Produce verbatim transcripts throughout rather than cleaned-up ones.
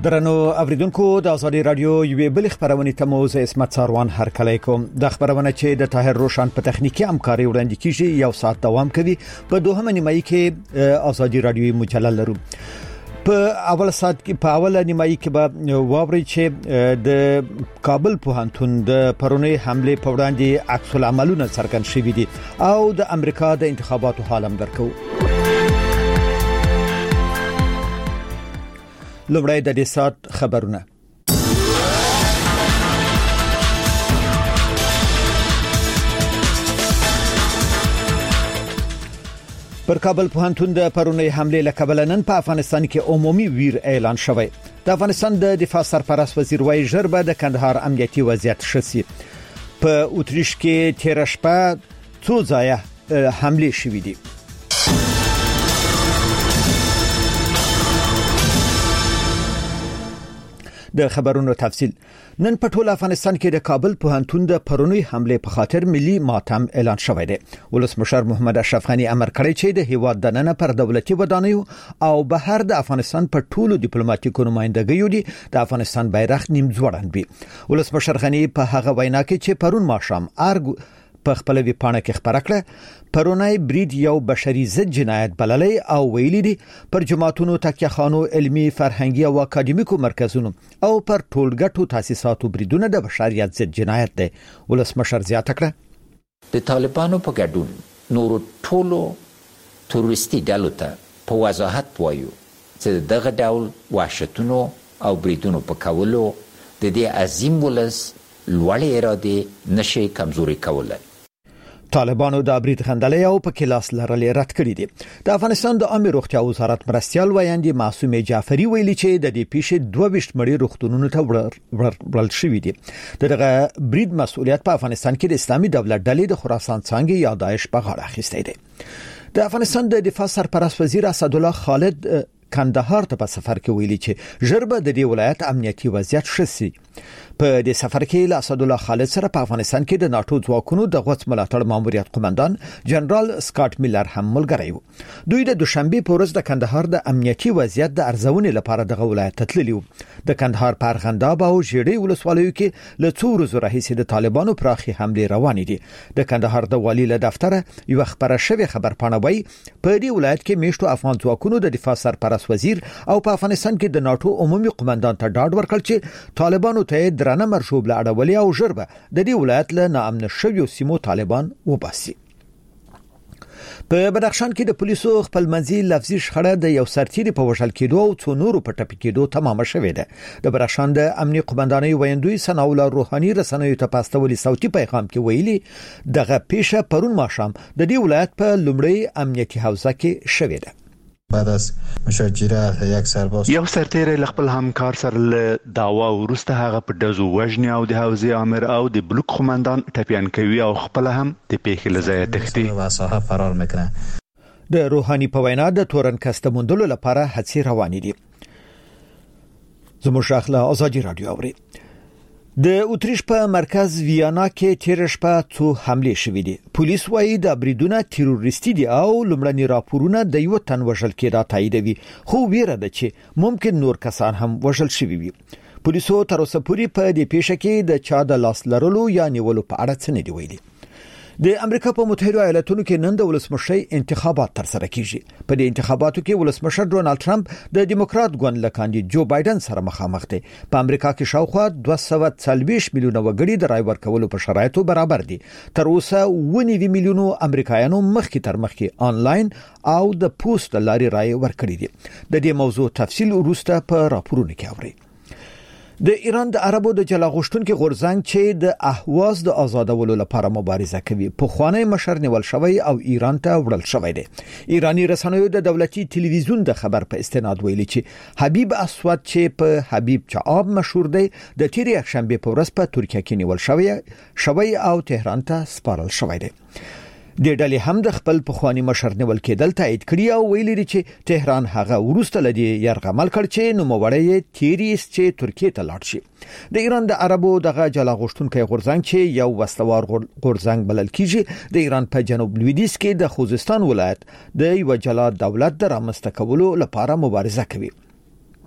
درنو اوریدونکو د ازادي رادیو یوې بل خبرونه ته مو زه اسمت ساروان هرکلی کوم. د خبرونه چې د طاهر روشن په تخنیکی همکاري وړاندې کیږي یو ساعت دوام کوي. په دوهمه نیمایي کې ازادي رادیو مجلل لرو. په اول ساعت کې په اوله نیمایي کې به واوري چې د کابل پوهنتون د پرونی حمله په وړاندې عکس العملونه څرګند شوي دي او د امریکا د انتخاباتو حالم درکو. لومړی د دې سات خبرونه. پر کابل پوهنتون د پرونی حمله لکبل نن په افغانستان کې عمومي ویر اعلان شوی. د افغانستان د دفاع سرپرست وزیر وایي ژر به د کندهار امنیتي وضعیت شسي. په اوتریش کې تیر شپه څو ځایه حمله شوې دي. د خبرونو تفصیل. نن په ټول افغانستان کې د کابل پوهنتون د پرونی حمله په خاطر ملي ماتم اعلان شوی دی. ولسمشر محمد اشرف غنی امر کړی چې د هیواد د نن پر دولتي ودانیو او بهر د افغانستان په ټولو ډیپلوماټیکو نمائندګیو دي د افغانستان بیرغ نیم ځوړند وي. ولسمشر غنی په هغه وینا کې چې پرون ماښام ارګ په خپل وی پاڼه کې خبره کړه پرونی برید یو بشري ضد جنایت بللی او ویلي دي پر جماعتونو تکیه خانو علمي فرهنګي او اکاډمیکو مرکزونو او پر ټولګټو تاسیساتو بریدونه د بشریت ضد جنایت دي. ولسمشر زیاته کړه د طالبانو په ګډون نور ټولو تروریستي ډلو ته په وضاحت وایو چې دغه ډول وحشتونو او بریدونو په کولو د دې عظیم ولس لوړې اراده نشي کمزوري کولای. طالبانو د برید غندلې او په کلاس لرلې رد کړې دي. د افغانستان د عامه روغتیا وزارت مرستيال ویاندې معصومه جعفری ویلي چې د دې پیښې دوه ویشت مړي روغتونونو ته ورل شوې دي. دغه برید مسؤلیت په افغانستان کې د اسلامي دولت ډلې د خراسان څنګه یا داعش په غاړه اخیستی دی. د افغانستان د دفاع سرپرست وزیر اسدالله خالد کندهار ته په سفر کې ویلي چې ژر به د دې ولایت امنیتي وضعیت شسي. په دې سفر کې له اسدالله خالد سره په افغانستان کې د ناتو ځواکونو د غوڅ ملاتړ ماموریت قومندان جنرال سکاټ میلر هم ملګری وو. دوی د دوشنبه په ورځ د کندهار د امنیتي وضعیت د ارزونې لپاره دغه ولایت ته تللی وو. د کندهار په ارغنداب او ژیړی ولسوالیو کې له څو ورځې راهیسې د طالبانو پراخي حمله روانې دي. د کندهار د والی له دفتر یو خبره شوی خبرپاڼه وایي په دې ولایت کې میشتو افغان ځواکونو د دفاع سرپرست وزیر او په افغانستان کې د ناتو عمومي قومندان ته ډاډ ورکړ چې طالبانو ته درنه مرشوب له اړولې او ژربه د دې ولایت له ناامن شویو سیمو طالبان وباسي. په بدخشان کې د پولیسو خپل منځي لفظي شخړه د یو سرتیري په وژل کېدو او څو نورو په ټپي کېدو تمامه شوې ده. د بدخشان د امنیتي قومندانۍ ویاندوی ثناء الله روحاني رسنیو ته پاستولي صوتي پیغام کې ویلي دغه پیښه پرون ماښام د دې ولایت په لومړی امنیتي حوزه کې شوې ده. بعد از مشاجره یک سرباز یو سرتیری ل خپل همکار سره له داوا ورسته هغه په دزو وژنې او د حوزې امر او د بلوک قومندان ټپيان کوي او خپل هم د پیښې لزای تختی و صاحب فرار میکنه. د روحاني په وینا د تورن کسته موندلو لپاره هڅې روانې دي. زموږ شاخله ازادي رادیو اوري. د اوتریش په مرکز ویانا کې تیر شپه څو حمله شوې دي. پولیس وایي د بریدونه تروریستي دي او لومړني راپورونه د یو تن وژل کېدا تاییدوي خو ویره ده چې ممکن نور کسان هم وژل شوي وي. پولیسو تر اوسه پورې په دې پیښه کې د چا د لاس لرلو یا نیولو په اړه څه نه دی ویلي. د امریکا په متحده ایالاتونو کې نن د ولسمشر انتخابات تر سره کیږي. په دې انتخاباتو کې ولسمشر ډونالد ټرمپ د دیموکرات ګوند له کاندید جو بایدن سره مخامخ دی. په امریکا کې شاوخوا دوه سوه څلوېښت میلیونه وګړي د رای ورکولو په شرایطو برابر دي. تر اوسه اوه نوي میلیونه امریکایانو مخکې تر مخکې آنلاین او د پوسټ لارې رای ورکړي دي. د دې موضوع تفصیل وروسته په راپورونو کې اورئ. د ایران د عربو د جلا غوښتونکو غورځنګ چې د اهواز د آزادولو لپاره مبارزه کوي په خوانی مشر نیول شوی او ایران ته وړل شوی دی. ایرانی رسنیو د دولتي ټلویزیون د خبر په استناد ویلي چې حبیب اسود چې په حبیب چعاب مشهور دی د تیر یکشنبه په ورځ په ترکیه کې نیول شوی شوی او تهران ته سپارل شوی دی. د ډلې هم د خپل پخوانی مشر نیول کېدل تایید کړی او ویلي چې تهران هغه ورسته لدی يرغمل کړ چې نوموړی تیریس چې ترکیه ته لاړ شي. د ایران د عربو دغه جلا غوښتونکو غورځنګ چې یو وسلوار غورځنګ بلل کیږي د ایران په جنوب لویدیځ کې د خوزستان ولایت د یو جلا دولت د رامنځته کولو لپاره مبارزه کوي.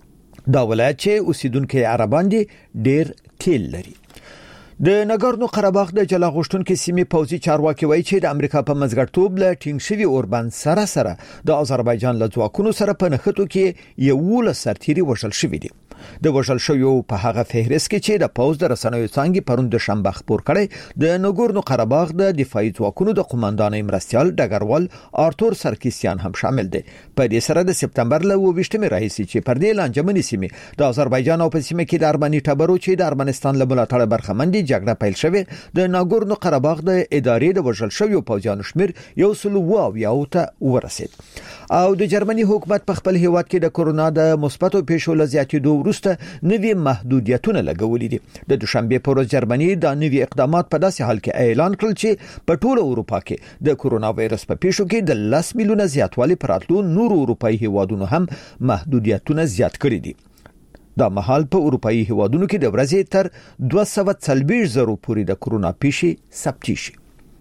دا ولایت چې اوسیدونکو عربان دي ډیر تیل لري. د ناګورنو قرهباغ د جلا غوښتونکو سیمې پوځي چارواکي وایي چې د امریکا په مزګړتوب له ټینګ شوی اوربند سره سره د آذربایجان له ځواکونو سره په نښتو کې یو له سرتيري وژل شوی دي. د وژل شویو په هغه فهرست کې چې د پوځ د رسنیو څنګه پروند شنبه خبر کړي د ناګورنو قرهباغ د دفاعي ځواکونو د قوماندان مرستيال ډګروال آرتور سرکیسیان هم شامل دي. په دې سره د سپتمبر له ویشتمې راهیسې چې پر دې لانجمنې سیمې د آذربایجان او په سیمه کې د ارمني ټبرو چې د ارمنستان له ملاتړ برخمن دي جګړه پیل شوه. د ناګورنو قرهباغ د ادارې د وژل شویو پوځیانو شمیر یو سل او یو ته ورسید. او د جرمني حکومت په خپل هیواد کې د کورونا د مثبتو پیښو لزیاتېدو وروسته نوي محدودیتونه لګولې دي. د دوشنبه پر ورځ جرمني د نوي اقدامات په داسې حال کې اعلان کړل چې په ټوله اروپا کې د کورونا وایرس په پیښو کې د لس میلیونه زیاتوالی پراتلو نور اروپאי هیوادونو هم محدودیتونه زیات کړي دي. دا مهال په اروپאי هیوادونو کې د ورځې تر دوه سوه څلوېښت زره پورې د کورونا پیښې ثبت شي.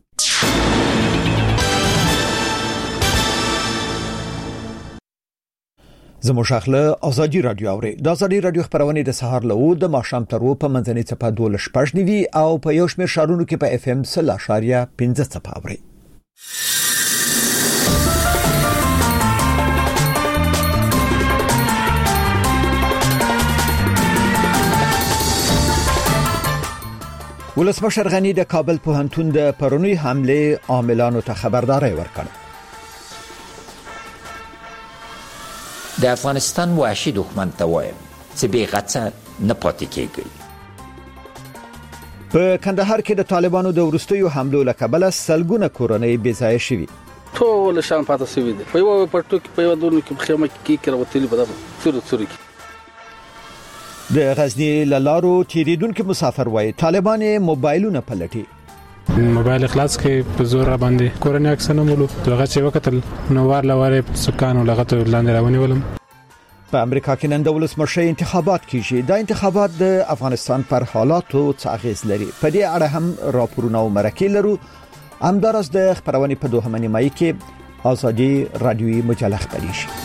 زموږ خپل ازادي رادیو اوري د ازادي رادیو خبرونه د سهار له د ماښام تر و په منځنۍ چپه دوله شپږ نیوي او په یو شمېر شارونو کې په اف ام صفر اشاریه پنځه چپه اوري. ولسمشر غنی د کابل پوهنتون د پرونی حمله عاملانو ته خبرداري ورکړه. د افغانستان وحشي دښمن ته وایم چې بې غڅه نه پاتې کېږي. په کندهار کې د طالبانو د ورستیو حملو له کبله سلګونه کورنۍ بې ځای شوي. ټول شان پاتې شوي دي. په یو پټو کې په یو دونو کې خیمه کې کېروتلي په دغه څورو څورو کې. د غزنی لارو تیریدونکو مسافر وای طالبان موبایلونه پلټي. موبایل اخلاص کې په زور باندې کورنۍ اکسنه مولو دغه چې وکتل نو وار لواره سکانو لغته لاندې راونی ولم. په امریکا کې نن د ولسمشر انتخابات کیږي. د انتخابات د افغانستان پر حالاتو څه اغیز لري. په دې اړه هم راپورونه او مرکې لرو. همدارس د خبرونه په دوه نیمایي کې ازادي رادیوي مجله خبري شي.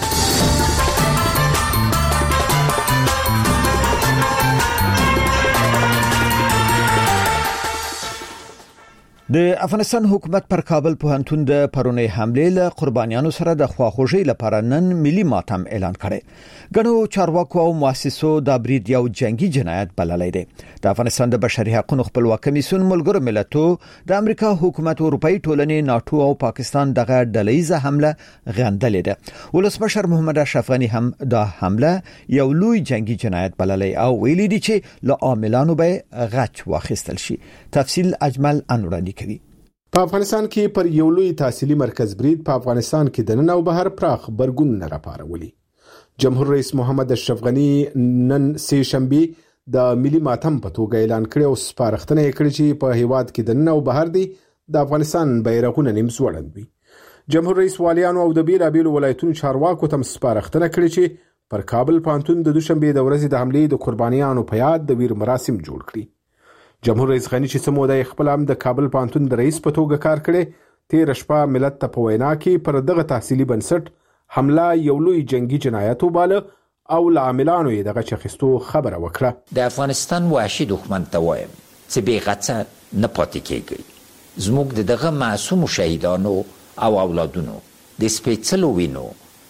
د افغانستان حکومت پر کابل پوهنتون د پرونی حمله له قربانیانو سره د خواخوږي لپاره نن ملي ماتم اعلان کړي. ګڼو چارواکو او مؤسسو د برید یو جنگي جنایت بللی دی. د افغانستان د بشري حقوقو خپلواک کمیسیون ملګرو ملتونو د امریکا حکومت اروپאי ټولنې ناتو او پاکستان دغه ډلهیزه حمله غندلې ده. ولسمشر محمد اشرف غنی هم د حمله یو لوی جنگي جنایت بللی او ویلي دی چې له عاملانو به غچ واخیستل شي. تفصیل اجمل انورانی کوي. په افغانستان کې پر یو لوی تحصیلي مرکز برید په افغانستان کې د نن او بهر پراخ برګون نه راپارولي. جمهور رئیس محمد اشرف غنی نن سه شنبه د ملي ماتم په توګه اعلان کړی او سپارښتنه یې کړې چې په هیواد کې د نن او بهر دی د افغانستان بیرغونه نیم ځوړند وي. جمهور رئیس والیانو او د بیلابیلو ولایتونو چارواکو ته سپارښتنه کړې چې پر کابل پوهنتون د دوشنبه د ورځې د حملې د قربانیانو په یاد د ویر مراسم جوړ کړي. جمهور رئیس غنی چې سموده خپل هم د کابل پوهنتون د رئیس په توګه کار کړي تیر شپه ملت ته په وینا کې پر دغه تحصیلي بنسټ حمله یو لوی جنگي جنایت وباله او لعاملانو یې دغه چخستو خبره وکړه. د افغانستان وحشي دښمن ته وایم چې بې غڅه نه پاتې کېږي. زموږ د دغه معصوم شهیدانو او اولادونو د سپېڅلو وینو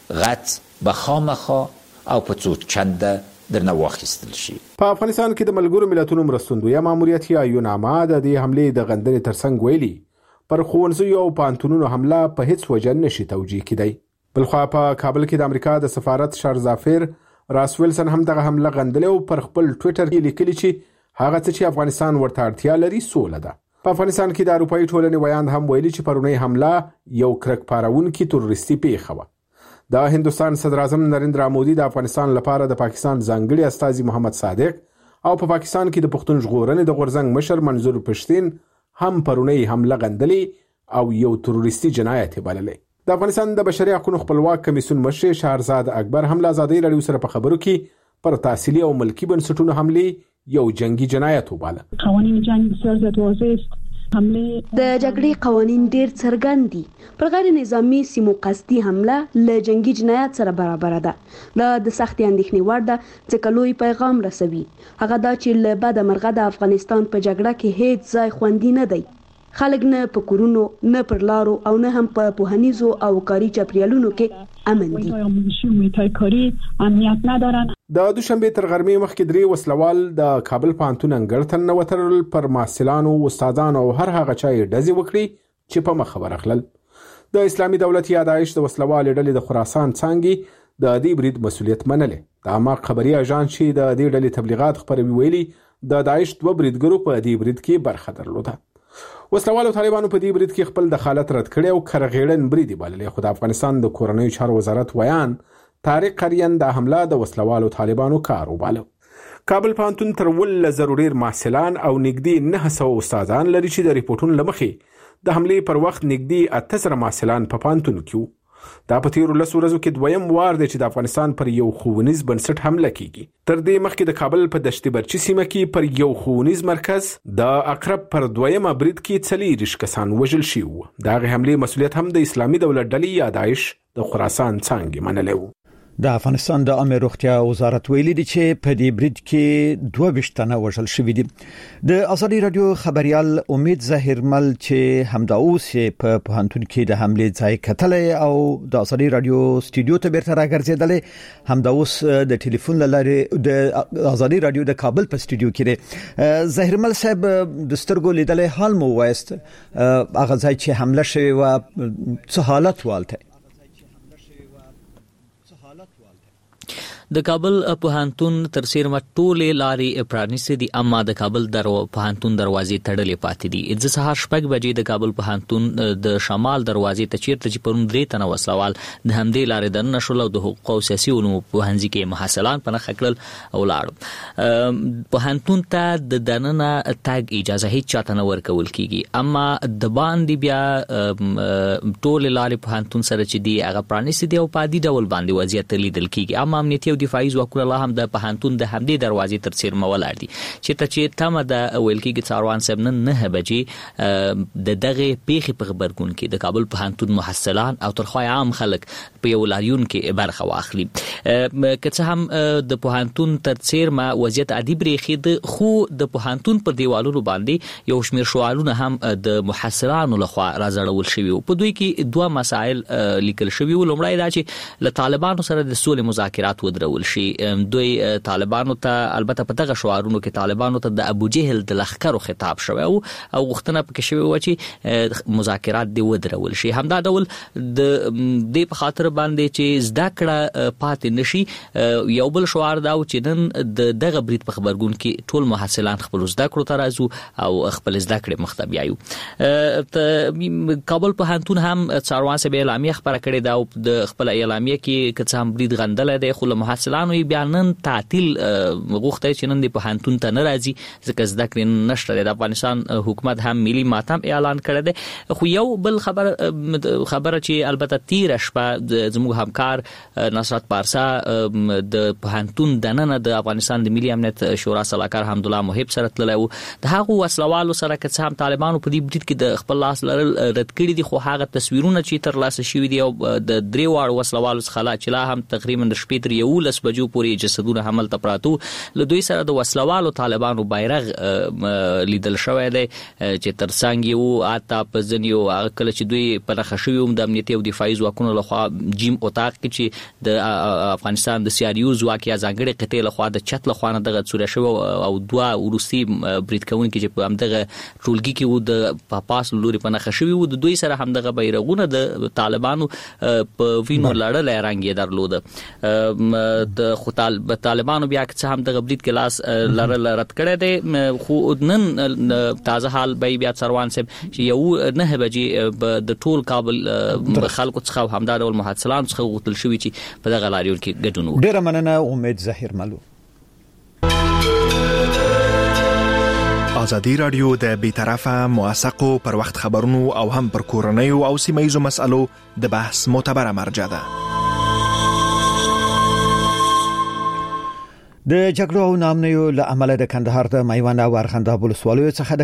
غچ به خامخا او په څو چنده درنه واخیستل شي. په افغانستان کې د ملګرو ملتونو مرستندویه ماموریت یا یوناما د دې حملې د غندنې ترڅنګ ویلي پر ښوونځیو او پوهنتونونو حمله په هیڅ وجه نشي توجیه کېدی. بلخوا په کابل کې د امریکا د سفارت شارزافیر راس ویلسن هم دغه حمله غندلې او پر خپل ټوئیټر کې لیکلي چې هغه څه چې افغانستان ورته اړتیا لري سوله ده. په افغانستان کې د اروپאי ټولنې ویاند هم ویلي چې پرونی حمله یو کرک پارونکي تروریستي پیښه وه. د هندستان صدر اعظم نریندرا مودي د افغانستان لپاره د پاکستان ځانګړي استازي محمد صادق او په پاکستان کې د پښتون ژغورنې د غورځنګ مشر منظور پښتين هم پرونی حمله غندلې او یو تروریستي جنایت بللې. د افغانستان د بشري حقوقو خپلواک کمیسیون مشر شهرزاد اکبر هم له ازادي رادیو سره په خبرو کې پر تحصیلي او ملکی بنسټونو حمله یو جنگي جنایت وباله. قوانین جنگ بسیار زیاد واضح است د جګړې قوانین ډیر څرګند دي. پر غیر نظامی سیمو قصدي حمله له جنگي جنایت سره برابر ده. دا د سختي اندېښنې وړ ده چې لوی پیغام رسوي. هغه دا چې له بده مرغه د افغانستان په جګړه کې هیڅ ځای خوندي نه دی. خلک نه په کورونو، نه پر لارو او نه هم په پوهنیزو او کاري چاپیریالونو کې امن دي. د دوشنبه تر غرمې مخکې درې وسلوال د کابل پوهنتون انګړ ته ننوتل، پر محصلانو، استادانو او هر هغه چا یې ډزې وکړي چې په مخه ورغلل. د اسلامي دولت یا داعش د وسلوال ډلې د خراسان څانګې د دې برید مسؤلیت منلې. د اماق خبري اژانس چې د دې ډلې تبلیغات خپروي ویلي د داعش دوه بریدګرو په دې برید کې برخه درلوده. وسلوالو طالبانو په دې برید کې خپل دخالت رد کړی او کرغېړن برید بللی، خو د افغانستان د کورنیو چارو وزارت ویان طارق قریان د حمله د وسلوالو طالبانو کار وباله. کابل پوهنتون تر ولس ضروري محصلان او نږدې نه سوه استادان لري چې د ریپورتونو لمخې د حملې پر وخت نږدې اته زره محصلان په پوهنتون کې وو. دا په تیرو لسو ورځو کې دویم وار دی چې د افغانستان پر یو ښوونیز بنسټ حمله کیږي. تر دې مخکې د کابل په دشت برچي سیمه کې پر یو ښوونیز مرکز د اقرب پر دویمه برید کې څلېرویشت کسان وژل شوي وو. د هغې حملې مسؤلیت هم د اسلامي دولت ډلې یا داعش د خراسان څانګې منلی و. د افغانستان د عامه روغتیا وزارت ویلي دی چې په دې برید کې دوه ویشت تنه وژل شوي دي. د ازادي رادیو خبريال امید ظاهرمل چې همدا اوس په پوهنتون کې د حملې ځای کتلې او د ازادي رادیو استودیو ته بیرته راګرځېدلې، همدا اوس د ټلیفون لارې د ازادي رادیو د کابل په استودیو کې دی. ظاهرمل صاحب، د سترګو لیدلې حال مو وایست، هغه ځای چې حمله شوې و څه حالت والته؟ د کابل پوهنتون تر سیرمه ټولې لارې پرانیستې دي، اما د کابل درو پوهنتون دروازې تړلې پاتې دي. د سهار شپږ بجې د کابل پوهنتون د شمال دروازې ته چیرته چې پرون درې تنه وسلوال د همدې لارې دننه شول او د حقوق او سیاسي علومو پوهنځي کې محصلان په نښه کړل او لاړل. پوهنتون ته د دننه تګ اجازه هیڅ چاته نه ورکول کیږي، اما د باندې بیا ټولې لارې پوهنتون سره چې دی هغه پرانیستې دي او په عادي ډول باندې وضعیت لیدل کیږي. اما امنیتي دفاعي ځواکونه لا هم د پوهنتون د همدې دروازې تر څیرمه ولاړ دي چې ته چې تمه د ویل کېږي څاروان صاحب نن نه بجې د دغه پیښې په خبرګون کې د کابل پوهنتون محصلان او ترخوای عام خلک په یو لاریون کې برخه واخلي. که څه هم د پوهنتون تر څیرمه وضعیت عادي برېښېده، خو د پوهنتون پر دیوالونو باندې یو شمېر شعارونه هم د محصلانو لخوا راځړول شوي وو. په دوی کې دوه مسایل لیکل شوي وو. لومړی دا چې له طالبانو سره د سولې مذاکرات ودرول شي. دوی طالبانو ته البته په دغه شعارونو کې طالبانو ته د ابو جهل د لخرو خطاب شوی او غوښتنه پکې شوی و چې مذاکرات دی ودرول شي. همدا ډول د دې په خاطر باندې چې زده کړه پاتې نشي، یو بل شعار دا و چې نن د دغه برید په خبرګون کې ټول محصلان خپل زده کړو ته راځو او خپل زده کړې مخ ته بیایو. کابل پوهنتون هم څاروان صاحب اعلامیه خبره کړې ده او د خپل اعلامیه کې که څه هم برید غندلی دی، خو له محصلانو یې بیا نن تعطیل غوښتی چې نن د پوهنتون ته نه راځي ځکه زده کړې نشته دی. د افغانستان حکومت هم ملي ماتم اعلان کړی دی. خو یو بل خبر خبره چې البته تیره شپه زموږ همکار نصرت پارسا د پوهنتون دننه د افغانستان د ملي امنیت شورا سلاکار حمدالله محب سره تللی و، د هغو وسلوالو سره که څه هم طالبانو په دې برید کې د خپل لاس لرل رد کړي دي، خو هغه تصویرونه چې ترلاسه شوي دي او د درې واړو وسلوالو څخه چې لا هم تقریبا د شپې تر یولس بجو پورې جسدونه هملته پراته له دوی سره د وسلوالو طالبانو بیرغ لیدل شوی دی چې ترڅنګ یې وو. حتی په ځینو کله چې دوی په نښه شوي وو د امنیتي او دفاعي ځواکونو لخوا جیم اتاق کې چې د افغانستان د سی آر یو ځواک یا ځانګړې قطعې لخوا د چت لخوا نه دغه څوره شوی او دوه وروستي برید کوونکي چې په همدغه ټولګي کې وو د پاپاس لوري په نښه شوي وو، د دوی سره همدغه بیرغونه د طالبانو په وینو لړلی رنګ یې درلوده. د خو طالبانو بیا که څه هم دغه برید کې لاس لرل رد کړی دی، خو نن تازه حال به بیا څاروان صاحب چې یو نه بجې د ټول کابل خلکو څخه او همدا ډول محصلانو څخه غوښتل شوي چې په دغه لاریون کې ګډون وکړي. ډېره مننه امید ظاهرمل. ازادي رادیو د بیطرفه موثقو پر وخت خبرونو او هم پر کورنیو او سیمه‌ییزو مسألو د بحث معتبره مرجع ده. د جګړو او نامنیو له امله د کندهار د میوند او ارغنداب ولسوالیو څخه